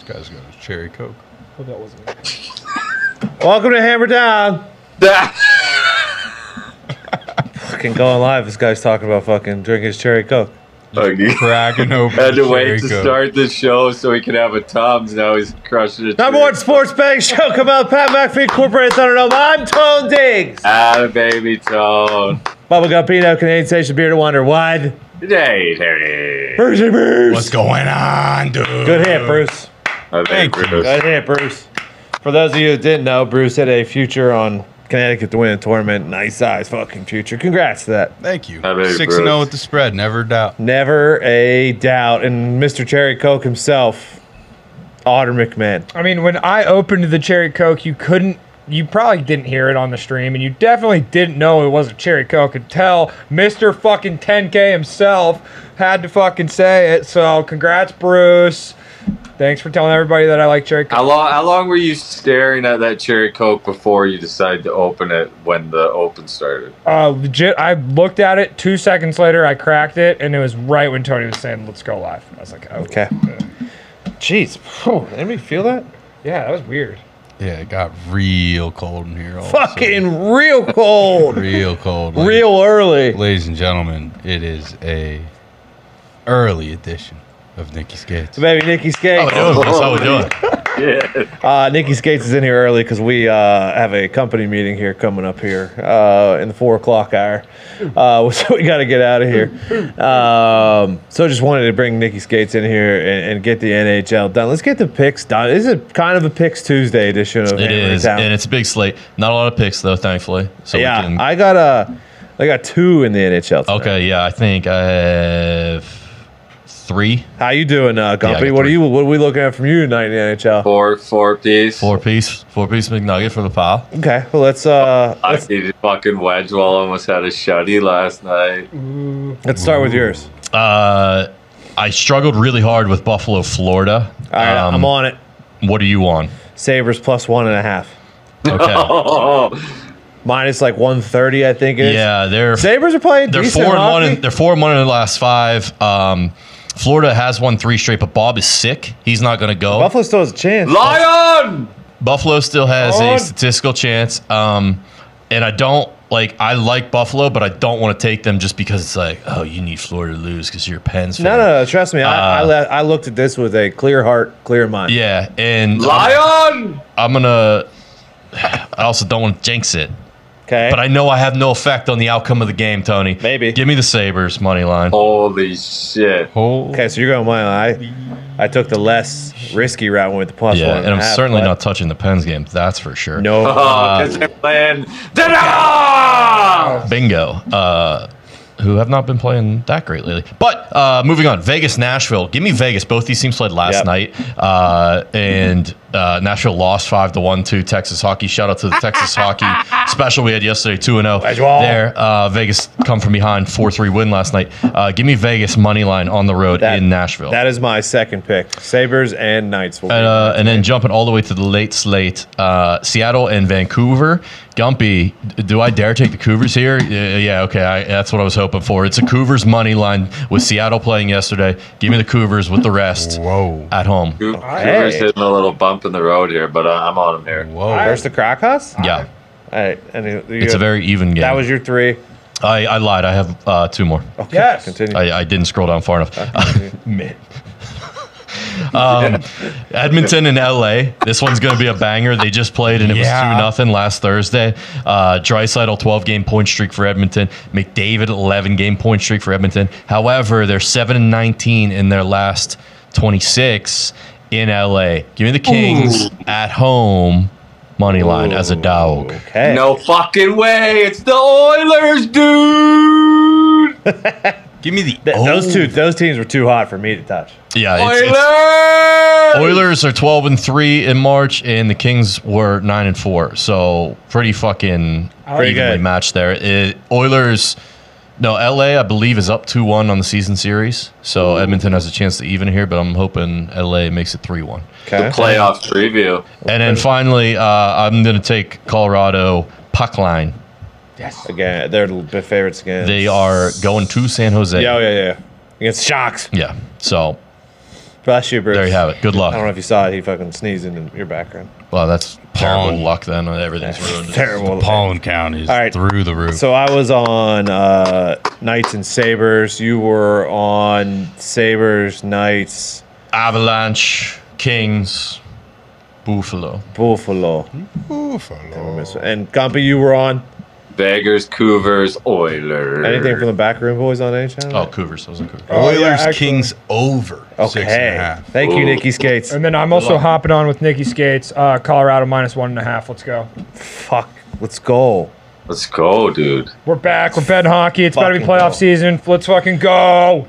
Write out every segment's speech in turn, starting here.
guy's got a cherry Coke. Hope that wasn't it. Welcome to Hammer Down. Fucking going live. This guy's talking about fucking drinking his cherry Coke. Cracking open. Had to wait cherry to Coke. start the show so he could have a Tums. Now he's crushing it. Number one sports betting show. Come out, Pat McAfee, Incorporated Thunderdome. I'm Tone Diggs. Ah, baby Tone. Bubblegum Pino, Canadian Station Beer to Wonder. Wide. Hey, Terry. Bruce. What's going on, dude? Good hit, Bruce. Thank you. Good hit, Bruce. For those of you who didn't know, Bruce had a future on Connecticut to win a tournament. Nice size fucking future. Congrats to that. Thank you. Hi, baby 6-0 with the spread. Never doubt. Never a doubt. And Mr. Cherry Coke himself, Otter McMahon. I mean, when I opened the Cherry Coke, you probably didn't hear it on the stream, and you definitely didn't know it was a Cherry Coke until Mr. fucking 10K himself had to fucking say it. So congrats, Bruce. Thanks for telling everybody that I like Cherry Coke. How long were you staring at that cherry Coke before you decided to open it when the open started? Legit, I looked at it 2 seconds later, I cracked it, and it was right when Tony was saying, let's go live. I was like, oh, Okay. Jeez. Anybody feel that? yeah, that was weird. Yeah, it got real cold in here. All of a Fucking real cold. sudden. Real cold. Real early. Ladies and gentlemen, it is a early edition of Nikki Skates. Baby Nikki Skates. That's how we doing. Yeah. Nikki Skates is in here early because we have a company meeting here coming up here in the 4 o'clock hour. So we got to get out of here. So just wanted to bring Nikki Skates in here and get the NHL done. Let's get the picks done. This is kind of a Picks Tuesday edition of It Hammer is, Town. and it's a big slate. Not a lot of picks though, thankfully. So Yeah, we can, I got 2 in the NHL tonight. okay, yeah, I think I have 3 How you doing, I Gumpy? got What 3. are we looking at from you tonight in the NHL? Four piece. 4-piece McNugget for the pal. Okay, well let's I see fucking Wedgewell almost had a shutty last night. start with yours. I struggled really hard with Buffalo, Florida. All right, I'm on it. What are you on? Sabres plus 1.5. Okay. Oh, Minus like 130, I think it is. Yeah, they're Sabres are playing they're decent 4-1 hockey. they're 4-1 in the last 5. Florida has won 3 straight, but Bob is sick. He's not going to go. Buffalo still has a chance. Lion! Buffalo still has On. a statistical chance. And I don't I like Buffalo, but I don't want to take them just because it's like, oh, you need Florida to lose because you're a Pens fan. No, trust me. I looked at this with a clear heart, clear mind. Yeah, and Lion! I'm gonna. I also don't want to jinx it, Okay. but I know I have no effect on the outcome of the game, Tony. Maybe. Give me the Sabres money line. Holy shit. Okay, so you're going money line. I took the less risky route and went with the plus Yeah, 1.5. and I'm certainly but not touching the Pens game. That's for sure. No. Because they're playing. Ta-da! Bingo. Who have not been playing that great lately. But moving on, Vegas, Nashville. Give me Vegas. Both these teams played last Yep. night, and Nashville lost 5-1 to Texas hockey. Shout out to the Texas hockey special we had yesterday, 2-0. There, Vegas come from behind, 4-3 win last night. Give me Vegas money line on the road in Nashville. That is my second pick. Sabres and Knights will be. And then jumping all the way to the late slate, Seattle and Vancouver. Gumpy, do I dare take the Cougars here? Yeah, okay. That's what I was hoping for. It's a Cougars money line with Seattle playing yesterday. Give me the Cougars with the rest at home. Cougars hitting a little bump in the road here, but I'm on them here. Versus the Krakos? Yeah, All right. And it's a very even game. That was your 3. I lied. I have 2 more. Okay. Yes. Continue. I didn't scroll down far enough. Man. Edmonton and LA. This one's going to be a banger. They just played and it was 2-0 last Thursday. Draisaitl 12-game point streak for Edmonton. McDavid 11-game point streak for Edmonton. However, they're 7-19 in their last 26 in LA. Give me the Kings at home money line as a dog. Okay. No fucking way. It's the Oilers, dude. Give me the Those teams were too hot for me to touch. Yeah, Oilers. Oilers are 12-3 in March, and the Kings were 9-4. So pretty fucking Pretty evenly good. matched there. Oilers, no, LA I believe is up 2-1 on the season series. So Edmonton has a chance to even here, but I'm hoping LA makes it 3-1. Okay. Playoff preview. And then finally, I'm going to take Colorado puck line. Yes. Again, they're the favorites again. They are going to San Jose. Yeah. Against Sharks. Yeah. So Bless you, Bruce. There you have it. Good I don't know luck. if you saw it. He fucking sneezed in your background. Well, that's terrible Pollen. luck then. Everything's ruined. Terrible. Pollen count is All right. through the roof. So I was on Knights and Sabres. You were on Sabres, Knights, Avalanche, Kings, Buffalo. Buffalo. Buffalo. And Gumpy, you were on Beggars, Cougars, Oilers. anything from the backroom boys on any channel? Oh, Cougars. Those are Cougars. Oh, yeah, Oilers actually. Kings over 6.5. Thank you, Ooh. Nikki Skates. And then I'm also hopping on with Nikki Skates. Colorado -1.5. Let's go. Fuck. Let's go. Let's go, dude. We're back. We're betting hockey. It's about to be Fucking playoff go. season. Let's fucking go.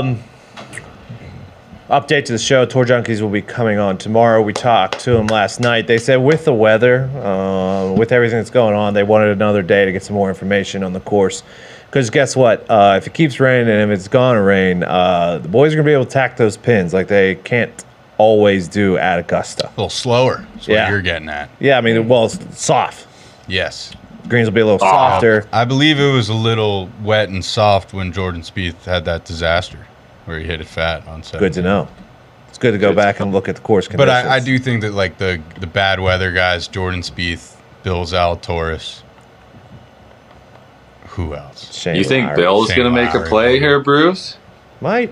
Update to the show. Tour Junkies will be coming on tomorrow. We talked to them last night. They said with the weather, with everything that's going on, they wanted another day to get some more information on the course. Because guess what? If it keeps raining and if it's going to rain, the boys are going to be able to tack those pins like they can't always do at Augusta. A little slower. That's what Yeah. you're getting at. Yeah, I mean, well, it's soft. Yes. Greens will be a little softer. I believe it was a little wet and soft when Jordan Spieth had that disaster where he hit it fat on set. Good to know. It's good to go back and look at the course But conditions. I do think that like the bad weather guys, Jordan Spieth, Bill Zalatoris, who else? Shane You think Lowry. Bill's Shane going to make a Lowry. play here, Bruce? Might.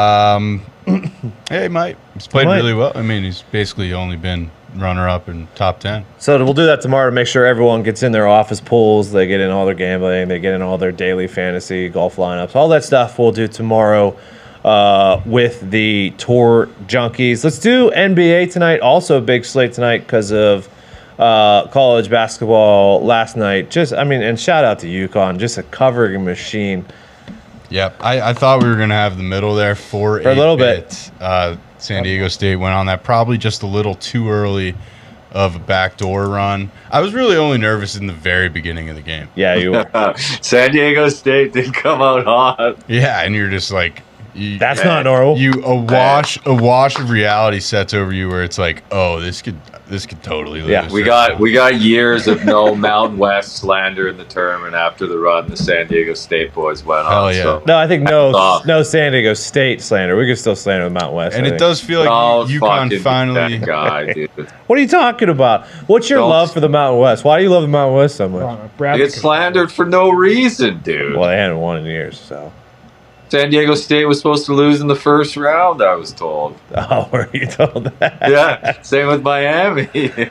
Hey, Mike. He's played Might. really well. I mean, he's basically only been runner-up in top 10. So we'll do that tomorrow to make sure everyone gets in their office pools. They get in all their gambling. They get in all their daily fantasy golf lineups. All that stuff we'll do tomorrow with the Tour Junkies. Let's do NBA tonight. Also a big slate tonight because of college basketball last night. And shout out to UConn. Just a covering machine. Yep. I thought we were going to have the middle there for a little bit. San Diego State went on that probably just a little too early of a backdoor run. I was really only nervous in the very beginning of the game. Yeah, you were. San Diego State did come out hot. Yeah, and you're just like... That's not normal. A wash of reality sets over you where it's like, oh, this could totally lose. Yeah, We got years of no Mountain West slander in the tournament after the run the San Diego State boys went Hell on. yeah. So. No, I think off. no San Diego State slander. We could still slander the Mountain West. And I it think. does feel like Oh, UConn fucking finally... that guy, dude. What are you talking about? What's your Don't- love for the Mountain West? Why do you love the Mountain West so much? Brad They get slandered for no reason, dude. Well, they hadn't won in years, so. San Diego State was supposed to lose in the first round, I was told. Oh, were you told that? Yeah, same with Miami.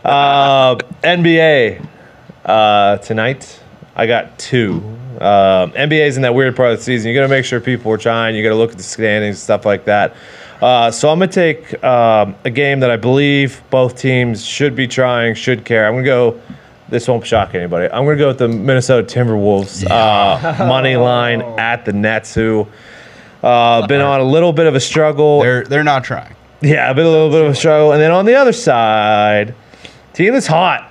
NBA tonight. I got two. NBA's in that weird part of the season. You got to make sure people are trying. You got to look at the standings, stuff like that. So I'm gonna take a game that I believe both teams should be trying, should care. I'm gonna go. This won't shock anybody. I'm gonna go with the Minnesota Timberwolves money line at the Nets, who been on a little bit of a struggle. They're not trying. Yeah, been a little bit of a struggle. And then on the other side, team that's hot.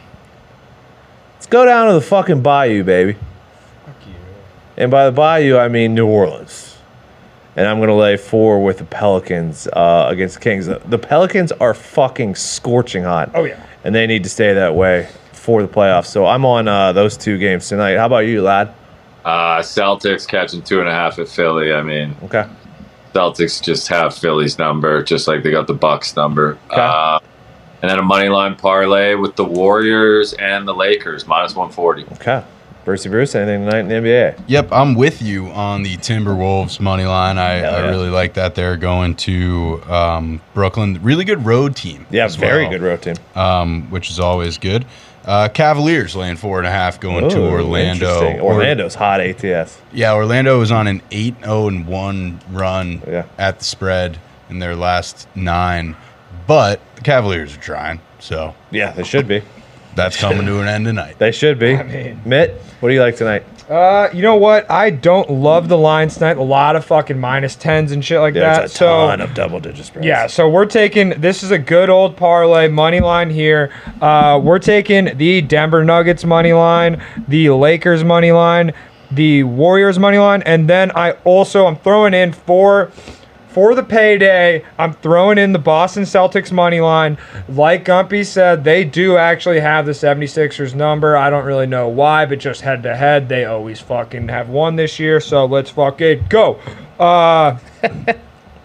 Let's go down to the fucking Bayou, baby. Fuck you. And by the Bayou, I mean New Orleans. And I'm going to lay 4 with the Pelicans against the Kings. The Pelicans are fucking scorching hot. Oh, yeah. And they need to stay that way for the playoffs. So I'm on those 2 games tonight. How about you, lad? Celtics catching 2.5 at Philly. I mean, Okay. Celtics just have Philly's number, just like they got the Bucks number. Okay. And then a money line parlay with the Warriors and the Lakers, -140. Okay. Bruce, anything tonight in the NBA? Yep, I'm with you on the Timberwolves money line. I Hell yeah. really like that. They're going to Brooklyn. Really good road team. Yeah, as very well, good road team. which is always good. Cavaliers laying 4.5 going to Ooh, Orlando. interesting. Orlando's hot ATS. Yeah, Orlando is on an 8-0-1 run Yeah. at the spread in their last 9, but the Cavaliers are trying, so Yeah, they should be. that's coming to an end tonight. They should be. I mean- Mitt, what do you like tonight? You know what? I don't love the lines tonight. A lot of fucking -10s and shit like that. There's a So ton of double-digit spreads. yeah, so we're taking this is a good old parlay money line here. We're taking the Denver Nuggets money line, the Lakers money line, the Warriors money line, and then I'm throwing in for the payday, I'm throwing in the Boston Celtics money line. Like Gumpy said, they do actually have the 76ers number. I don't really know why, but just head to head, they always fucking have won this year. So let's fucking go.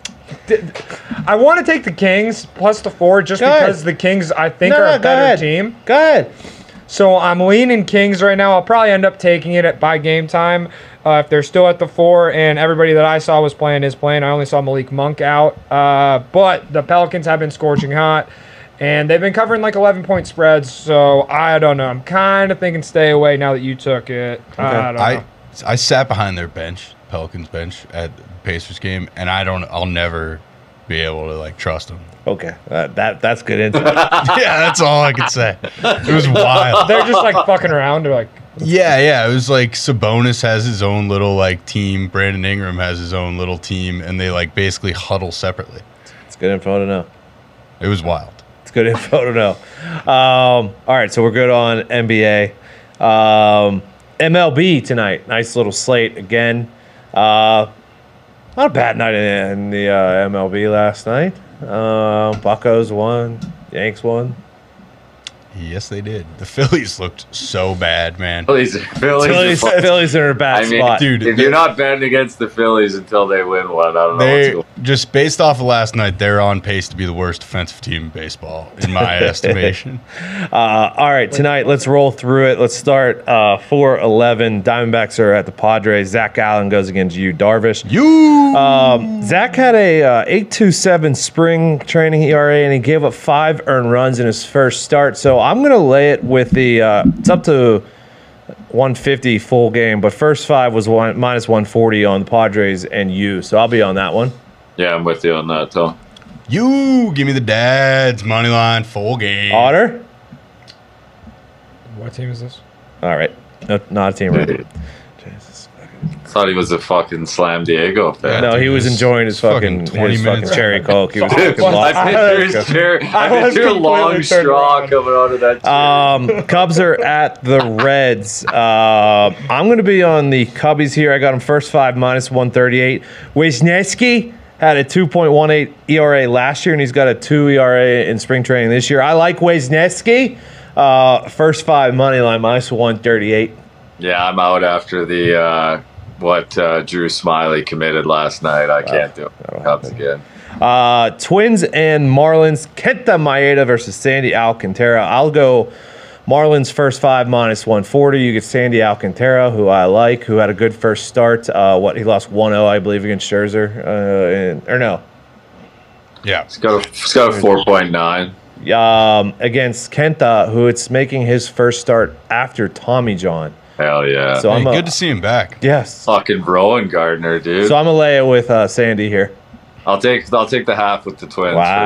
I want to take the Kings plus the 4 just Go because ahead. the Kings, I think, No, are no, a go better ahead. team. Go ahead. So I'm leaning Kings right now. I'll probably end up taking it by game time if they're still at the 4 and everybody that I saw was playing is playing. I only saw Malik Monk out. But the Pelicans have been scorching hot, and they've been covering like 11-point spreads. So I don't know. I'm kind of thinking stay away now that you took it. I don't know. I sat behind their bench, Pelicans bench, at the Pacers game, and I'll never be able to like trust them. Okay, that's good insight. Yeah, that's all I could say. It was wild. They're just like fucking around. They're like, Yeah. It was like Sabonis has his own little like team. Brandon Ingram has his own little team, and they like basically huddle separately. It's good info to know. It was wild. It's good info to know. All right, so we're good on NBA. MLB tonight. Nice little slate again. Not a bad night in the MLB last night. Buccos won. Yanks won. Yes, they did. The Phillies looked so bad, man. Phillies Phillies are in a bad I mean, spot. Dude, if you're not betting against the Phillies until they win one, I don't know what's They going just based off of last night, they're on pace to be the worst defensive team in baseball, in my estimation. All right, tonight, let's roll through it. Let's start 4-11. Diamondbacks are at the Padres. Zach Allen goes against Yu Darvish. Zach had a 8.27 spring training ERA, and he gave up 5 earned runs in his first start. So I'm going to lay it with the it's up to 150 full game, but first 5 was minus 140 on the Padres and Yu. So I'll be on that one. Yeah, I'm with you on that, too. Give me the dads, money line, full game. Otter? what team is this? All right. No, not a team ready. Jesus. Thought he was a fucking Slam Diego fan. No, he dude, was it's enjoying his fucking 20 minutes. cherry coke. He was Dude, fucking lost. I picture a long completely turned straw around. coming out of that chair. Cubs are at the Reds. I'm going to be on the Cubbies here. I got them first 5 minus 138. Wisniewski had a 2.18 ERA last year, and he's got a 2 ERA in spring training this year. I like Wisniewski. First 5 money line minus 138. Yeah, I'm out after the what Drew Smiley committed last night. I can't do it. Cubs again. Twins and Marlins. Kenta Maeda versus Sandy Alcantara. I'll go Marlins first 5 minus 140. You get Sandy Alcantara, who I like, who had a good first start. He lost 1-0, I believe, against Scherzer. Or no. Yeah. It's got a 4.9. Against Kenta, who it's making his first start after Tommy John. Hell yeah. So Hey, I'm good to see him back. yes. Fucking Rowan Gardner, dude. So I'm gonna lay it with Sandy here. I'll take the half with the Twins. Wow.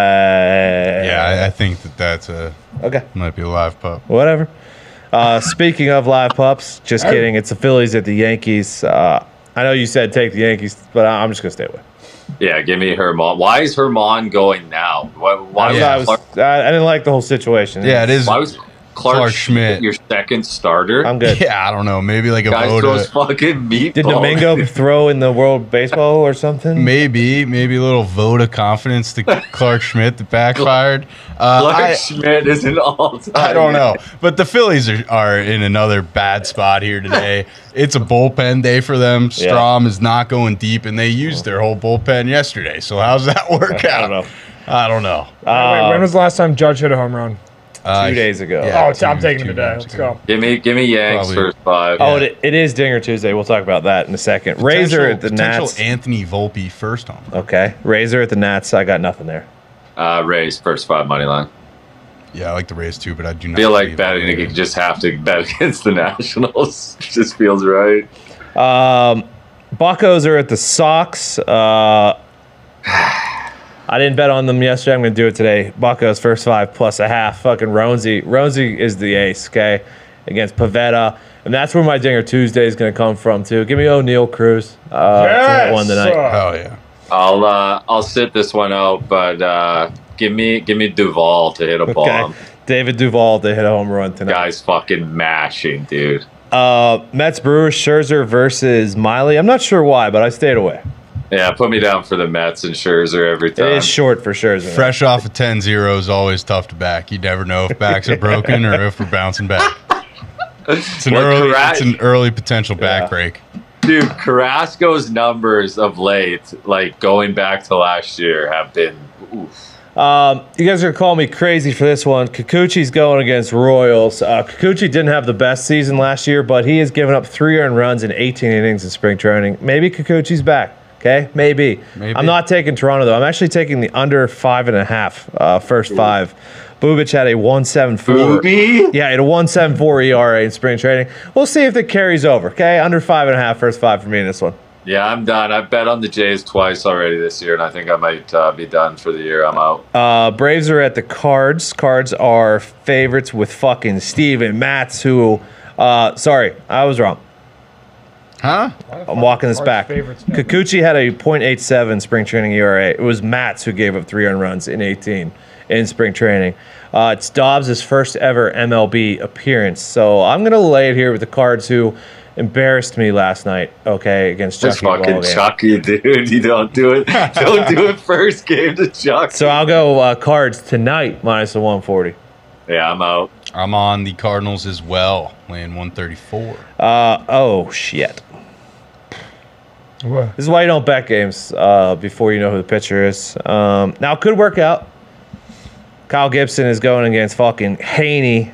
Yeah, I think that's Okay. might be a live pup. Whatever. Speaking of live pups, just kidding. It's the Phillies at the Yankees. I know you said take the Yankees, but I'm just gonna stay away. Yeah, give me Herman. Why is Herman going now? Why Yeah. I didn't like the whole situation. Yeah, it is. Why was Clark Schmidt your second starter? I'm good. Yeah, I don't know. Maybe like a Guy vote. throws fucking meatballs. Did Domingo throw in the World Baseball or something? Maybe a little vote of confidence to Clark Schmidt that backfired. Clark Schmidt is an all-time. I don't know, but the Phillies are in another bad spot here today. It's a bullpen day for them. Yeah. Strom is not going deep, and they used their whole bullpen yesterday. So how's that work I out? don't know. I don't know. Wait, when was the last time Judge hit a home run? 2 days ago. yeah. Oh, I'm taking two him today. games Let's ago. go. Give me Yanks Probably. first 5. Oh, it is Dinger Tuesday. We'll talk about that in a second. Razor at the Potential Nats. Anthony Volpe first home. Okay. Razor at the Nats. I got nothing there. Rays first 5 money line. Yeah, I like the Rays too, but I do not Feel like believe betting Volpe. you just have to bet against the Nationals. Just feels right. Buccos are at the Sox. I didn't bet on them yesterday. I'm going to do it today. Buccos first 5 plus a half. Fucking Ronesy. Ronesy is the ace, okay, against Pavetta. And that's where my Dinger Tuesday is going to come from, too. Give me O'Neal Cruz. Yes! One tonight. Oh yeah. I'll sit this one out, but give me Duvall to hit a Okay. bomb. David Duvall to hit a home run tonight. Guy's fucking mashing, dude. Mets Brewers Scherzer versus Miley. I'm not sure why, but I stayed away. Yeah, put me down for the Mets and Scherzer every It time. is short for Scherzer. Fresh off a 10-0 is always tough to back. You never know if backs are broken or if we're bouncing back. It's an Well, early, correct. it's an early potential back break. Dude, Carrasco's numbers of late, like going back to last year, have been oof. You guys are gonna call me crazy for this one. Kikuchi's going against Royals. Kikuchi didn't have the best season last year, but he has given up 3 earned runs in 18 innings in spring training. Maybe Kikuchi's back. Okay, maybe. I'm not taking Toronto though. I'm actually taking the under 5.5 first 5. Bubic had a 1.74. Booby? Yeah, had a 1.74 ERA in spring training. We'll see if it carries over. Okay, under 5.5 first 5 for me in this one. Yeah, I'm done. I've bet on the Jays twice already this year, and I think I might be done for the year. I'm out. Braves are at the Cards. Cards are favorites with fucking Steven Matz, who, sorry, I was wrong. Huh? I'm walking this back. Kikuchi had a .87 spring training ERA. It was Matz who gave up 3 earned runs in 18 in spring training. It's Dobbs' first ever MLB appearance. So I'm going to lay it here with the Cards, who embarrassed me last night, okay, against It's Chucky. fucking Chucky, dude. You don't do it. Don't do it first game to Chucky. So I'll go Cards tonight minus the 140. Yeah, I'm out. I'm on the Cardinals as well, laying 134. Oh, shit. What? This is why you don't bet games before you know who the pitcher is. Now, it could work out. Kyle Gibson is going against fucking Haney.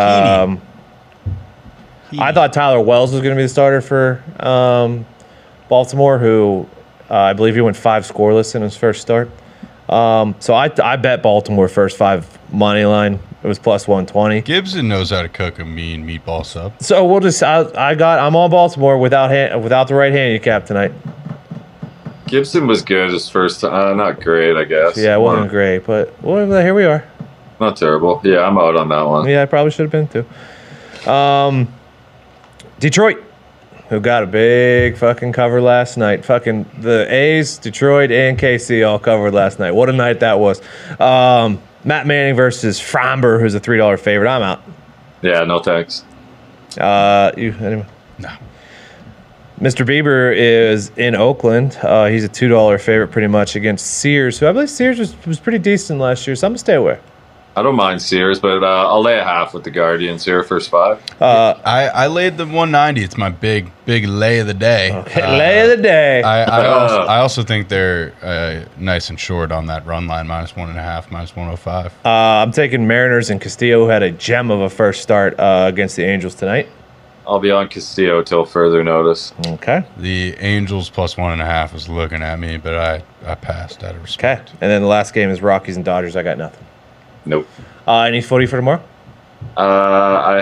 I thought Tyler Wells was going to be the starter for Baltimore, who I believe he went 5 scoreless in his first start. So I bet Baltimore first 5 money line. It was plus 120. Gibson knows how to cook a mean meatball sub. So we'll just I'm on Baltimore without the right handicap tonight. Gibson was good his first time. Not great, I guess. Yeah, it wasn't great, but well, here we are. Not terrible. Yeah, I'm out on that one. Yeah, I probably should have been too. Detroit, who got a big fucking cover last night. Fucking the A's, Detroit, and KC all covered last night. What a night that was. Matt Manning versus Framber, who's a $3 favorite. I'm out. Yeah, no thanks. Anyway. No. Mr. Bieber is in Oakland. He's a $2 favorite pretty much against Sears, who I believe Sears was pretty decent last year, so I'm going to stay away. I don't mind Sears, but I'll lay a half with the Guardians here, first 5. I laid the 190. It's my big lay of the day. Okay, lay of the day. I also think they're nice and short on that run line, minus 1.5, minus 105. I'm taking Mariners and Castillo, who had a gem of a first start against the Angels tonight. I'll be on Castillo till further notice. Okay. The Angels plus 1.5 was looking at me, but I passed out of Okay. respect. And then the last game is Rockies and Dodgers. I got nothing. Nope. Any footy for tomorrow? I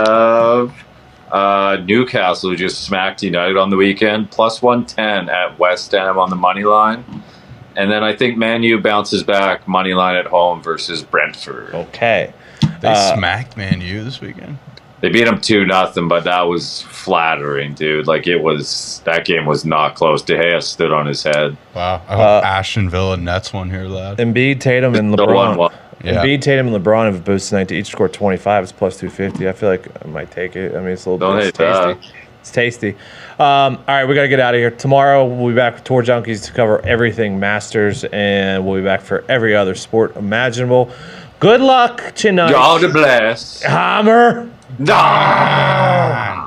have Newcastle, who just smacked United on the weekend, plus 110 at West Ham on the money line. And then I think Man U bounces back, money line at home versus Brentford. Okay. They smacked Man U this weekend. They beat them 2-0, but that was flattering, dude. Like, that game was not close. De Gea stood on his head. Wow. I hope Aston Villa Nets won here, lad. Embiid, Tatum, and The LeBron. 1-1. Yeah. Embiid, Tatum, and LeBron have boosted tonight to each score 25. It's plus 250. I feel like I might take it. I mean, it's a little Don't bit hate tasty. It's tasty. All right, we got to get out of here. Tomorrow, we'll be back with Tour Junkies to cover everything Masters, and we'll be back for every other sport imaginable. Good luck tonight. God bless. Hammer. Nah.